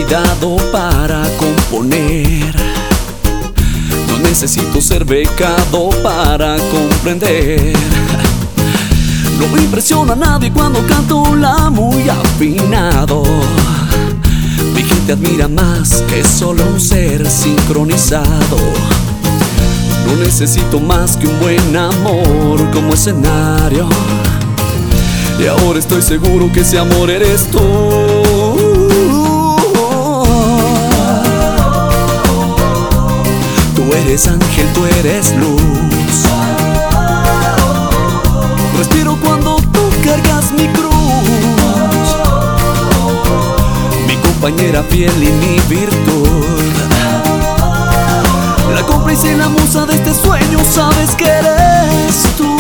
cuidado para componer. No necesito ser becado para comprender. No impresiona a nadie cuando canto la muy afinado. Mi gente admira más que solo un ser sincronizado. No necesito más que un buen amor como escenario. Y ahora estoy seguro que ese amor eres tú. Tú eres ángel, tú eres luz. Respiro cuando tú cargas mi cruz. Mi compañera fiel y mi virtud. La cómplice y la musa de este sueño, sabes que eres tú.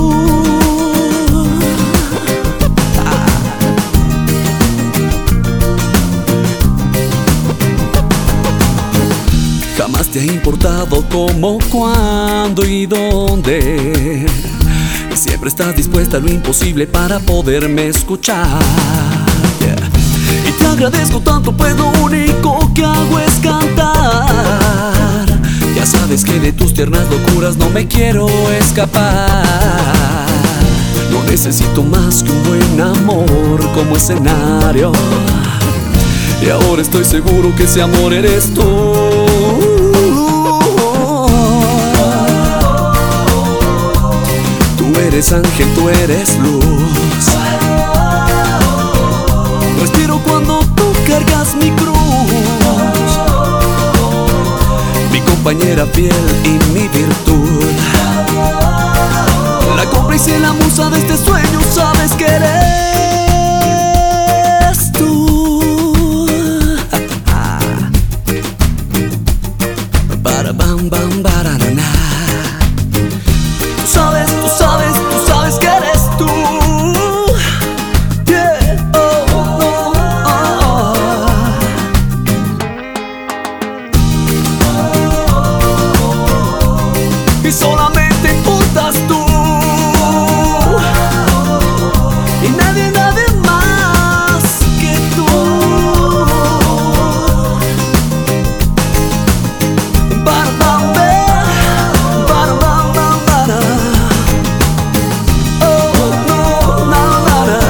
Jamás te ha importado cómo, cuándo y dónde. Y siempre estás dispuesta a lo imposible para poderme escuchar. Y te agradezco tanto, pues lo único que hago es cantar. Ya sabes que de tus tiernas locuras no me quiero escapar. No necesito más que un buen amor como escenario. Y ahora estoy seguro que ese amor eres tú. Tú eres ángel, tú eres luz. Respiro cuando tú cargas mi cruz. Mi compañera fiel y mi virtud. La cómplice y la musa de este sueño, sabes que eres tú. Para bam bam bararana. Tú sabes que eres tú. Yeah. Oh, oh, oh, oh. Y solamente importas tú. Y nadie más que tú. Bam, bam, bam, bam, bam, bam. Oh, no, na, na, na.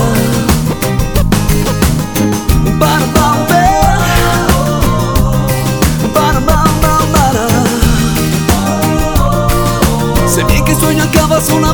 Bam, bam, bam, bam, bam, bam. Sé bien que sueño acaba sonando.